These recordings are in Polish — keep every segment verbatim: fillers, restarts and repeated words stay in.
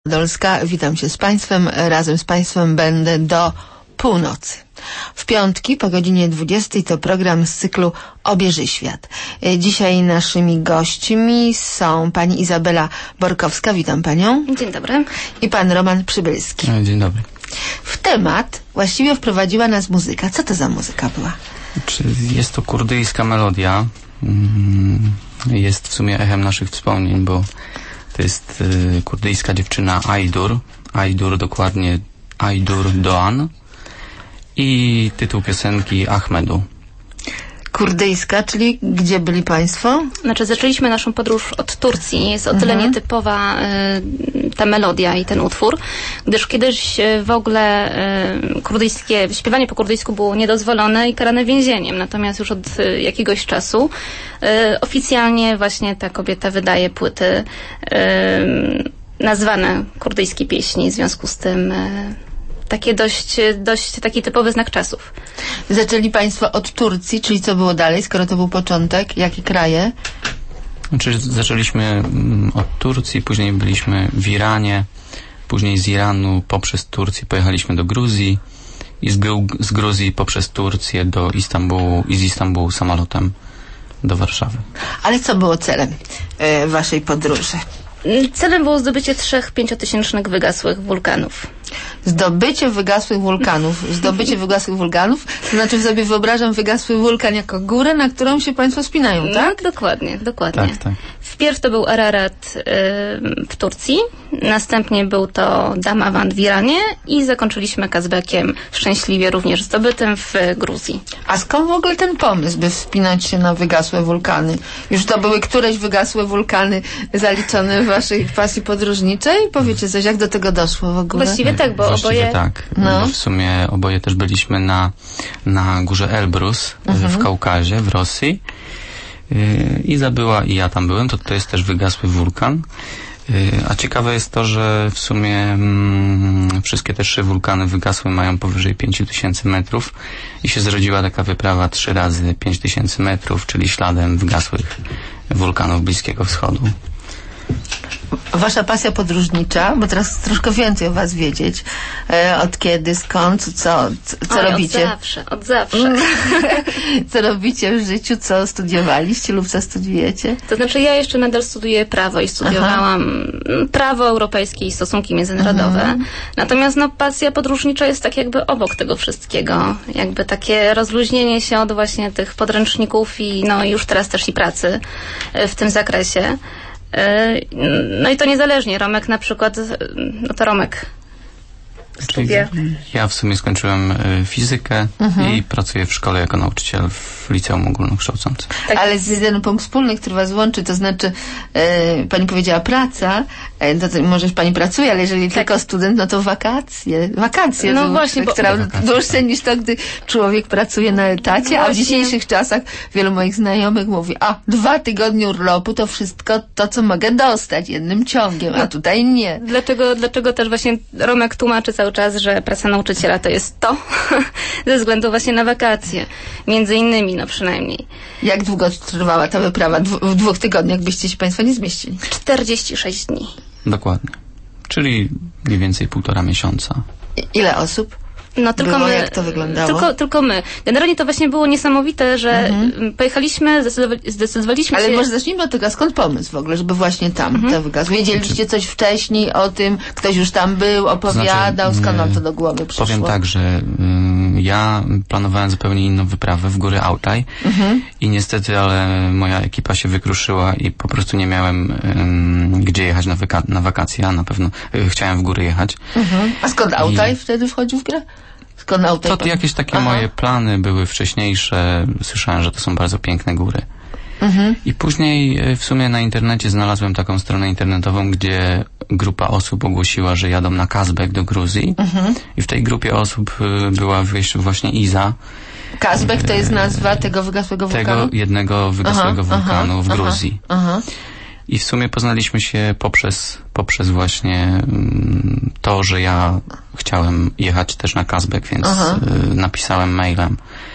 Dolska, witam się z Państwem. Razem z Państwem będę do północy. W piątki po godzinie dwudziestej to program z cyklu Obieży Świat. Dzisiaj naszymi gośćmi są pani Izabela Borkowska, witam panią. Dzień dobry. I pan Roman Przybylski. Dzień dobry. W temat właściwie wprowadziła nas muzyka. Co to za muzyka była? Jest to kurdyjska melodia. Jest w sumie echem naszych wspomnień, bo to jest y, kurdyjska dziewczyna Aydur. Aydur, dokładnie Aydur Doğan. I tytuł piosenki Ahmedu. Kurdyjska, czyli gdzie byli państwo? Znaczy zaczęliśmy naszą podróż od Turcji. Jest o tyle mhm. nietypowa y, ta melodia i ten utwór, gdyż kiedyś y, w ogóle y, kurdyjskie, śpiewanie po kurdyjsku było niedozwolone i karane więzieniem. Natomiast już od y, jakiegoś czasu y, oficjalnie właśnie ta kobieta wydaje płyty y, nazwane kurdyjskie pieśni. W związku z tym y, takie dość, dość taki typowy znak czasów. Zaczęli państwo od Turcji, czyli co było dalej, skoro to był początek? Jakie kraje? Znaczy, zaczęliśmy od Turcji, później byliśmy w Iranie, później z Iranu poprzez Turcję pojechaliśmy do Gruzji i z, Gru z Gruzji poprzez Turcję do Istambułu i z Istambułu samolotem do Warszawy. Ale co było celem e, waszej podróży? Celem było zdobycie trzech pięciotysięcznych wygasłych wulkanów. Zdobycie wygasłych wulkanów. Zdobycie wygasłych wulkanów. To znaczy sobie wyobrażam wygasły wulkan jako górę, na którą się państwo wspinają, tak? No, dokładnie, dokładnie. Tak, tak. Wpierw to był Ararat y, w Turcji, następnie był to Damawand w Iranie i zakończyliśmy Kazbekiem, szczęśliwie również zdobytym, w Gruzji. A skąd w ogóle ten pomysł, by wspinać się na wygasłe wulkany? Już to były któreś wygasłe wulkany zaliczone w waszej pasji podróżniczej? Powiecie coś, jak do tego doszło w ogóle? Właściwie tak, bo Właściwie oboje... tak, No. bo w sumie oboje też byliśmy na, na górze Elbrus mhm. w Kaukazie, w Rosji. Yy, Iza i ja tam byłem, to to jest też wygasły wulkan. Yy, a ciekawe jest to, że w sumie mm, wszystkie te trzy wulkany wygasłe mają powyżej pięć tysięcy metrów i się zrodziła taka wyprawa trzy razy pięć tysięcy metrów, czyli śladem wygasłych wulkanów Bliskiego Wschodu. Wasza pasja podróżnicza, bo teraz troszkę więcej o was wiedzieć. E, od kiedy, skąd, co, co, co Oj, robicie? Od zawsze, od zawsze. Co robicie w życiu, co studiowaliście lub co studiujecie? To znaczy ja jeszcze nadal studiuję prawo i studiowałam Aha. prawo europejskie i stosunki międzynarodowe. Mhm. Natomiast no, pasja podróżnicza jest tak jakby obok tego wszystkiego. Jakby takie rozluźnienie się od właśnie tych podręczników i no już teraz też i pracy w tym zakresie. No i to niezależnie. Romek na przykład, no to Romek studia. Ja w sumie skończyłem y, fizykę mhm. i pracuję w szkole jako nauczyciel w liceum ogólnokształcącym. Tak. Ale jest jeden punkt wspólny, który was łączy, to znaczy e, pani powiedziała praca, e, to, to może pani pracuje, ale jeżeli tak. tylko student, no to wakacje. Wakacje. No dłuższe, właśnie, bo... która dłuższe niż to, gdy człowiek pracuje na etacie, no a w dzisiejszych czasach wielu moich znajomych mówi, a dwa tygodnie urlopu to wszystko to, co mogę dostać jednym ciągiem, a tutaj nie. Dlaczego, dlaczego też właśnie Romek tłumaczy cały czas, że praca nauczyciela to jest to, ze względu właśnie na wakacje. Między innymi, no przynajmniej. Jak długo trwała ta wyprawa? Dwu, w dwóch tygodniach byście się państwo nie zmieścili? czterdzieści sześć dni. Dokładnie. Czyli mniej więcej półtora miesiąca. I, ile osób? No tylko było, my. Jak to wyglądało? Tylko, tylko my. Generalnie to właśnie było niesamowite, że mhm. pojechaliśmy, zdecydowali, zdecydowaliśmy Ale się... Ale może zacznijmy od tego, skąd pomysł w ogóle, żeby właśnie tam mhm. to wygasło? Wiedzieliście coś wcześniej o tym? Ktoś już tam był, opowiadał? Skąd wam to do głowy przyszło? Powiem tak, że y, ja planowałem zupełnie inną wyprawę w góry Altaj mhm. i niestety, ale moja ekipa się wykruszyła i po prostu nie miałem y, gdzie jechać na, wyka- na wakacje, a na pewno y, chciałem w góry jechać. Mhm. A skąd Altaj I... wtedy wchodził w grę? Skąd Altaj? To jakieś takie Aha. moje plany były wcześniejsze. Słyszałem, że to są bardzo piękne góry. Mhm. I później w sumie na internecie znalazłem taką stronę internetową, gdzie grupa osób ogłosiła, że jadą na Kazbek do Gruzji. Mhm. I w tej grupie osób była właśnie Iza. Kazbek to jest nazwa tego wygasłego wulkanu? Tego jednego wygasłego aha, wulkanu aha, w Gruzji. Aha, aha. I w sumie poznaliśmy się poprzez, poprzez właśnie to, że ja chciałem jechać też na Kazbek, więc Aha. napisałem mailem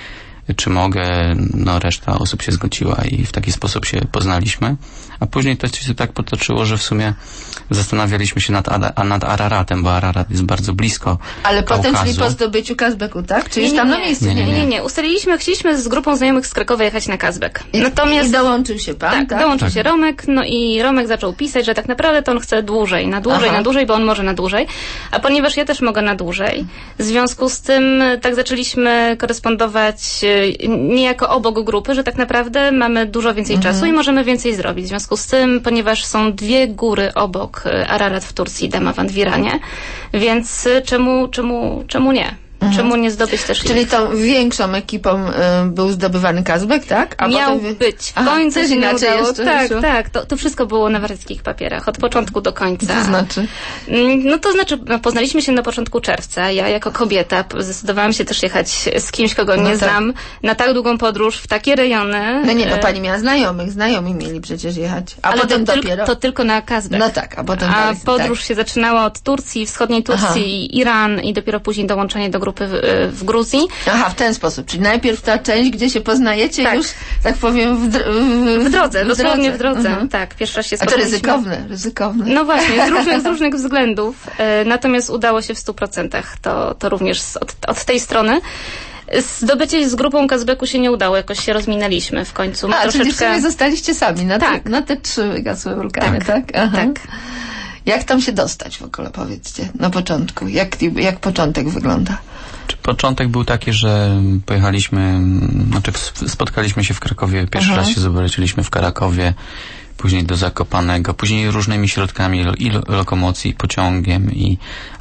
czy mogę. No reszta osób się zgodziła i w taki sposób się poznaliśmy. A później to się tak potoczyło, że w sumie zastanawialiśmy się nad, Ada, nad Araratem, bo Ararat jest bardzo blisko Ale Kaukazu. potem szli po zdobyciu Kazbeku, tak? Czy już Nie, tam nie, na miejscu? Nie, nie, nie. nie. Ustaliliśmy, chcieliśmy z grupą znajomych z Krakowa jechać na Kazbek. I, Natomiast... I dołączył się pan, Tak, tak? dołączył Tak. się Romek, no i Romek zaczął pisać, że tak naprawdę to on chce dłużej, na dłużej, Aha. na dłużej, bo on może na dłużej. A ponieważ ja też mogę na dłużej, w związku z tym tak zaczęliśmy korespondować e, niejako obok grupy, że tak naprawdę mamy dużo więcej Mhm. czasu i możemy więcej zrobić. W związku z tym, ponieważ są dwie góry obok e, Ararat w Turcji, Damavan w Iranie, więc e, czemu, czemu, czemu nie? Czemu nie zdobyć też Czyli ich? tą większą ekipą y, był zdobywany Kazbek, tak? A Miał potem wy... być. W Aha, końcu też się nie inaczej udało. jeszcze Tak, wyszło. tak. To, to wszystko było na warszawskich papierach. Od początku do końca. To znaczy? Mm, No to znaczy, no, poznaliśmy się na początku czerwca. Ja jako kobieta p- zdecydowałam się też jechać z kimś, kogo No nie tak. znam, na tak długą podróż, w takie rejony. No nie, bo E, pani miała znajomych, znajomi mieli przecież jechać. A ale potem to, dopiero... tylko, to tylko na Kazbek. No tak, a potem... A dalej, podróż się zaczynała od Turcji, wschodniej Turcji, Aha. Iran i dopiero później dołączenie do grupy w, w Gruzji. Tak. Aha, w ten sposób. Czyli najpierw ta część, gdzie się poznajecie Tak. już, tak powiem, w, dr- w, W drodze, dosłownie w drodze. Mhm. Tak, pierwszy raz się A to spotkaliśmy. ryzykowne, ryzykowne. No właśnie, z różnych, z różnych względów. E, natomiast udało się w stu procentach. To, to również z, od, od tej strony. Zdobycie się z grupą Kazbeku się nie udało, jakoś się rozminęliśmy w końcu. My A, czyli w troszeczkę... sumie zostaliście sami na, Tak. te, na te trzy wygasłe wulkany, Tak, tak? Aha. tak. Jak tam się dostać w ogóle, powiedzcie, na początku? Jak, jak początek wygląda? Czy początek był taki, że pojechaliśmy, znaczy w- spotkaliśmy się w Krakowie, pierwszy Aha. raz się zobaczyliśmy w Krakowie, później do Zakopanego, później różnymi środkami lo- i lo- lokomocji, pociągiem i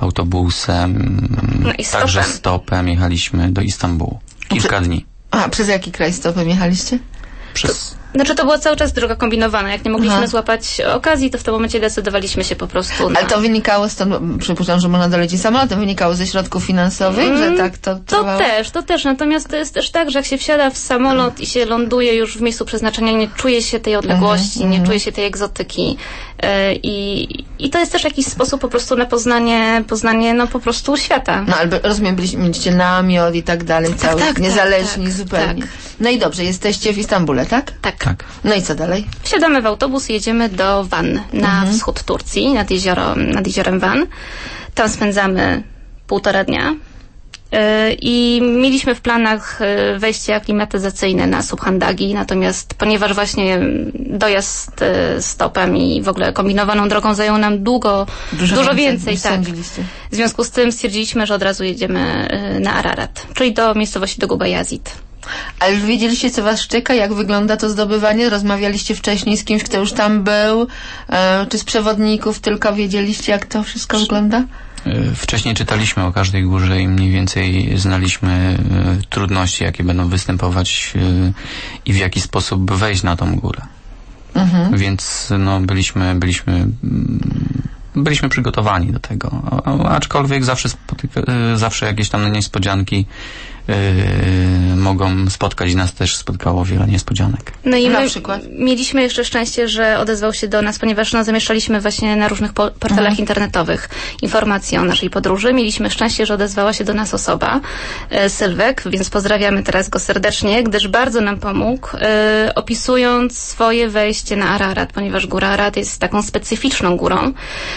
autobusem, No i stopem. także stopem jechaliśmy do Istambułu. Kilka dni. A, przez jaki kraj stopem jechaliście? Przez... Znaczy to była cały czas droga kombinowana. Jak nie mogliśmy Aha. złapać okazji, to w tym momencie decydowaliśmy się po prostu na... Ale to wynikało stąd, przypuszczam, że można dolecieć samolotem, wynikało ze środków finansowych, Mm, że tak to To trwało? też, to też. Natomiast to jest też tak, że jak się wsiada w samolot i się ląduje już w miejscu przeznaczenia, nie czuje się tej odległości, Mhm, nie mhm. czuje się tej egzotyki. Yy, I, I to jest też jakiś sposób po prostu na poznanie, poznanie no po prostu świata. No, albo rozumiem, byliście, mieliście namiot i tak dalej, cały, tak, niezależni tak, zupełnie. tak. No i dobrze, jesteście w Istambule, tak? Tak. Tak. No i co dalej? Wsiadamy w autobus i jedziemy do Van, na Mhm. wschód Turcji, nad, jezioro, nad jeziorem Van. Tam spędzamy półtora dnia. Yy, I mieliśmy w planach yy, wejście aklimatyzacyjne na Subhandagi, natomiast ponieważ właśnie dojazd yy, stopem i w ogóle kombinowaną drogą zajął nam długo, dużo, więcej, niż tak. sądziliście. W związku z tym stwierdziliśmy, że od razu jedziemy yy, na Ararat, czyli do miejscowości do Gubayazid. Ale już wiedzieliście, co was czeka, jak wygląda to zdobywanie? Rozmawialiście wcześniej z kimś, kto już tam był? E, czy z przewodników tylko wiedzieliście, jak to wszystko wygląda? Y, Wcześniej czytaliśmy o każdej górze i mniej więcej znaliśmy y, trudności, jakie będą występować y, i w jaki sposób wejść na tą górę. Mhm. Więc no, byliśmy, byliśmy, mm, byliśmy przygotowani do tego. A- a- Aczkolwiek zawsze, spotyka, y, zawsze jakieś tam niespodzianki y, mogą spotkać i nas też spotkało wiele niespodzianek. No i Na my przykład? mieliśmy jeszcze szczęście, że odezwał się do nas, ponieważ no, zamieszczaliśmy właśnie na różnych po- portalach Mhm. internetowych informacje o naszej podróży. Mieliśmy szczęście, że odezwała się do nas osoba, e, Sylwek, więc pozdrawiamy teraz go serdecznie, gdyż bardzo nam pomógł, e, opisując swoje wejście na Ararat, ponieważ góra Ararat jest taką specyficzną górą.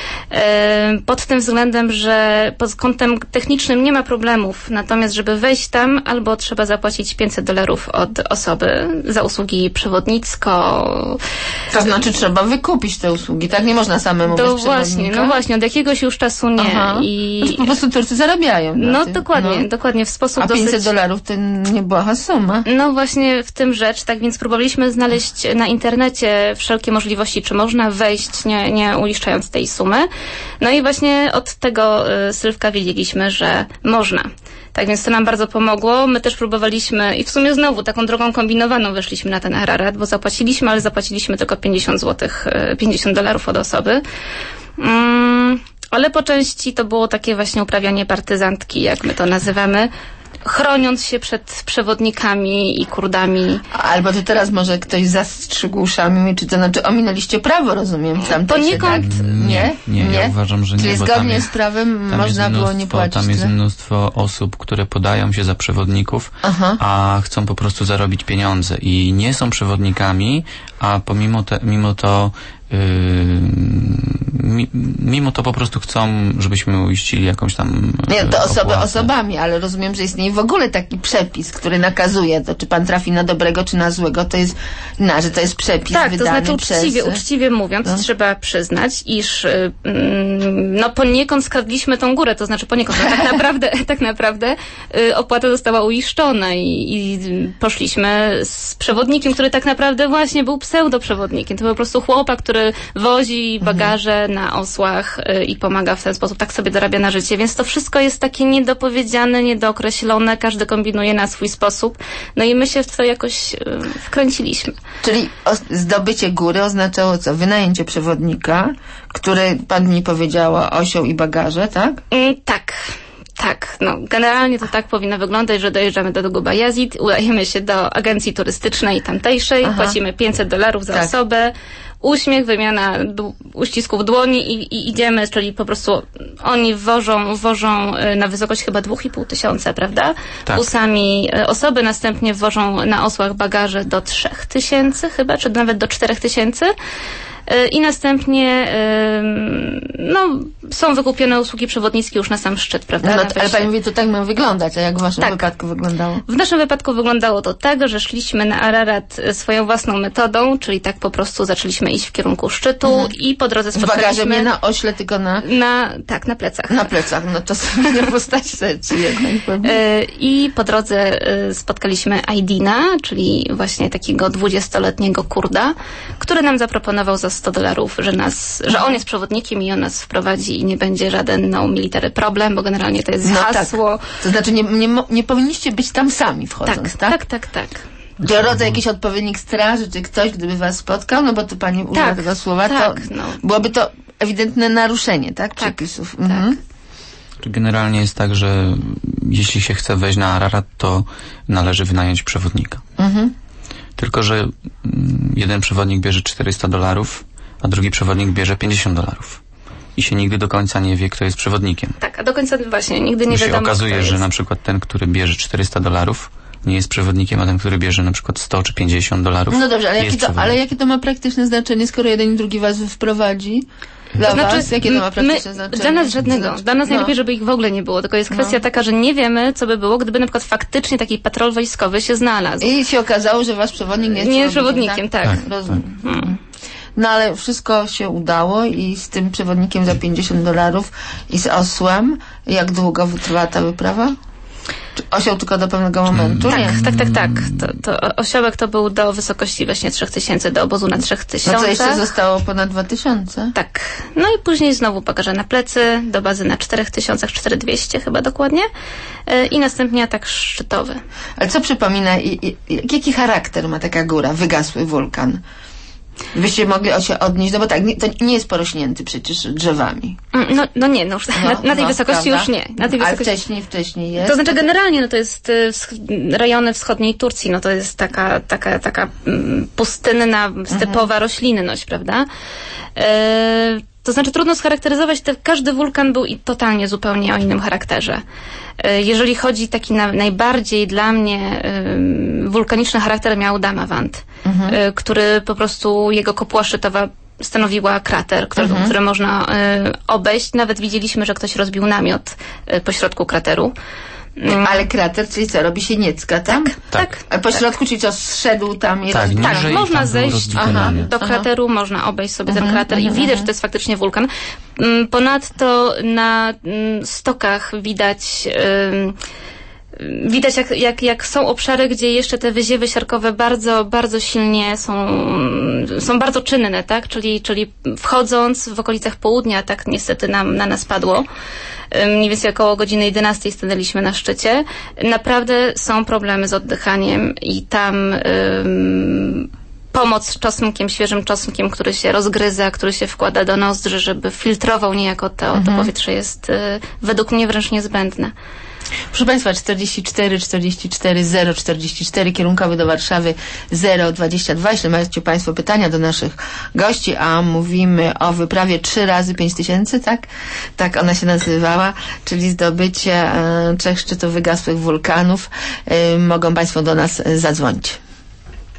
E, pod tym względem, że pod kątem technicznym nie ma problemów, natomiast żeby wejść tam, albo trzeba zapłacić pięćset dolarów od osoby za usługi przewodnicko. To znaczy trzeba wykupić te usługi, tak? Nie można samemu To bez właśnie, przewodnika? no właśnie, od jakiegoś już czasu nie. Aha. I No, po prostu Turcy zarabiają na no tym. dokładnie, No. dokładnie w sposób A pięćset dosyć... dolarów to nie była suma. No właśnie w tym rzecz, tak więc próbowaliśmy znaleźć na internecie wszelkie możliwości, czy można wejść, nie, nie uiszczając tej sumy. No i właśnie od tego y, Sylwka wiedzieliśmy, że można. Tak więc to nam bardzo pomogło. My też próbowaliśmy i w sumie znowu taką drogą kombinowaną weszliśmy na ten Ararat, bo zapłaciliśmy, ale zapłaciliśmy tylko pięćdziesiąt złotych, y, pięćdziesiąt dolarów od osoby. Mm, ale po części to było takie właśnie uprawianie partyzantki, jak my to nazywamy. chroniąc się przed przewodnikami i Kurdami. Albo to teraz może ktoś zastrzygł uszami, czy to znaczy ominęliście prawo, rozumiem, w tamtejsze, Poniekąd tak? Nie, nie, nie, ja uważam, że nie. Czyli bo zgodnie jest, z prawem można było nie płacić. Tam jest tyle? mnóstwo osób, które podają się za przewodników, Aha. a chcą po prostu zarobić pieniądze i nie są przewodnikami, a pomimo te, mimo to Yy, mi, mimo to po prostu chcą, żebyśmy uiścili jakąś tam Nie, to osoby opłatę. osobami, ale rozumiem, że istnieje w ogóle taki przepis, który nakazuje to, czy pan trafi na dobrego, czy na złego, to jest, na, że to jest przepis tak, wydany to znaczy uczciwie, przez... uczciwie mówiąc, no. trzeba przyznać, iż y, no poniekąd skradliśmy tą górę, to znaczy poniekąd, no, tak naprawdę, tak naprawdę y, opłata została uiszczona i, i poszliśmy z przewodnikiem, który tak naprawdę właśnie był pseudoprzewodnikiem. To był po prostu chłopak, który wozi bagaże mhm. na osłach y, i pomaga w ten sposób, tak sobie dorabia na życie, więc to wszystko jest takie niedopowiedziane, niedookreślone, każdy kombinuje na swój sposób, no i my się w to jakoś y, wkręciliśmy. Czyli zdobycie góry oznaczało co? Wynajęcie przewodnika, który pan mi powiedziała osioł i bagaże, tak? Mm, tak. Tak, no generalnie to tak powinno wyglądać, że dojeżdżamy do Dugu Bayazid, udajemy się do agencji turystycznej tamtejszej, Aha. płacimy pięćset dolarów za tak. osobę, uśmiech, wymiana d- uścisków dłoni i, i idziemy, czyli po prostu oni wożą, wożą na wysokość chyba dwóch i pół tysiąca, prawda? Tak. Usami osoby, następnie wożą na osłach bagaże do trzech tysięcy chyba, czy nawet do czterech tysięcy. I następnie no, są wykupione usługi przewodnickie już na sam szczyt, prawda? No, ale pani mówi, to tak ma wyglądać, a jak w waszym tak. wypadku wyglądało? W naszym wypadku wyglądało to tak, że szliśmy na Ararat swoją własną metodą, czyli tak po prostu zaczęliśmy iść w kierunku szczytu mhm. i po drodze spotkaliśmy... W bagaże, nie na ośle, tylko na... na... Tak, na plecach. Na plecach, no to sobie nie postać sercu jednak. I po drodze spotkaliśmy Aydina, czyli właśnie takiego dwudziestoletniego Kurda, który nam zaproponował za sto dolarów, że nas, że on jest przewodnikiem i on nas wprowadzi i nie będzie żaden no military problem, bo generalnie to jest no hasło. Tak. To znaczy nie, nie, nie powinniście być tam sami wchodząc, tak? Tak, tak, tak. tak. Drodze jakiś odpowiednik straży, czy ktoś, gdyby was spotkał, no bo tu pani użyła tak, tego słowa, tak, to no. byłoby to ewidentne naruszenie, tak? tak Przepisów. Tak. Mhm. Generalnie jest tak, że jeśli się chce wejść na Ararat, to należy wynająć przewodnika. Mhm. Tylko że jeden przewodnik bierze czterysta dolarów, a drugi przewodnik bierze pięćdziesiąt dolarów. I się nigdy do końca nie wie, kto jest przewodnikiem. Tak, a do końca właśnie nigdy nie I się wiadomo, okazuje, kto że jest. na przykład ten, który bierze czterysta dolarów, nie jest przewodnikiem, a ten, który bierze na przykład sto czy pięćdziesiąt dolarów. No dobrze, ale, jest jakie to, ale jakie to ma praktyczne znaczenie, skoro jeden i drugi was wprowadzi? Dla to znaczy, was? Jakie to ma praktyczne my, znaczenie? Dla nas żadnego. Znaczy, Dla nas no. najlepiej, żeby ich w ogóle nie było. Tylko jest kwestia no. taka, że nie wiemy, co by było, gdyby na przykład faktycznie taki patrol wojskowy się znalazł. I się okazało, że wasz przewodnik nie jest nie przewodnikiem, przewodnikiem, tak. tak. Rozumiem. Hmm. No ale wszystko się udało i z tym przewodnikiem za pięćdziesiąt dolarów i z osłem, jak długo wytrwała ta wyprawa? Czy osioł tylko do pewnego momentu? Tak, nie? tak, tak, tak. To, to osiołek to był do wysokości właśnie trzech tysięcy, do obozu na trzech tysiącach. No to jeszcze zostało ponad dwa tysiące. Tak. No i później znowu bagaże na plecy, do bazy na czterech tysiącach, cztery tysiące dwieście chyba dokładnie. I następnie atak szczytowy. Ale co przypomina, i, i, jaki charakter ma taka góra, wygasły wulkan? Byście mogli się odnieść, no bo tak, nie, to nie jest porośnięty przecież drzewami. No, no nie, no, już no na, na tej no, wysokości prawda? już nie. Na tej Ale wysokości... wcześniej, wcześniej jest. To znaczy generalnie, no to jest y, wsch- rejony wschodniej Turcji, no to jest taka, taka, taka mm, pustynna, stepowa mhm. roślinność, prawda? E, to znaczy trudno scharakteryzować, te, każdy wulkan był i totalnie zupełnie o innym charakterze. E, jeżeli chodzi taki na, najbardziej dla mnie y, wulkaniczny charakter miał Damavand, mhm. y, który po prostu, jego kopuła szczytowa stanowiła krater, który, mhm. który można y, obejść. Nawet widzieliśmy, że ktoś rozbił namiot y, pośrodku krateru. Ale krater, czyli co, robi się niecka tam? Tak, tak. tak. A pośrodku, czyli co, zszedł tam i tak, rozbił? Tak, można zejść aha, do krateru, aha. można obejść sobie ten krater aha, i widać, aha. że to jest faktycznie wulkan. Ponadto na stokach widać... Widać, jak, jak, jak są obszary, gdzie jeszcze te wyziewy siarkowe bardzo, bardzo silnie są, są bardzo czynne, tak? Czyli, czyli wchodząc w okolicach południa, tak niestety nam, na nas padło. Mniej więcej około godziny jedenastej stanęliśmy na szczycie. Naprawdę są problemy z oddychaniem i tam um, pomoc czosnkiem, świeżym czosnkiem, który się rozgryza, który się wkłada do nozdrzy, żeby filtrował niejako to, to mhm. powietrze jest y, według mnie wręcz niezbędne. Proszę Państwa, czterdzieści cztery czterdzieści cztery zero czterdzieści cztery, kierunkowy do Warszawy zero dwadzieścia dwa. Jeśli macie Państwo pytania do naszych gości, a mówimy o wyprawie trzy razy pięć tysięcy, tak? Tak ona się nazywała, czyli zdobycie e, trzech szczytów wygasłych wulkanów. E, mogą Państwo do nas zadzwonić.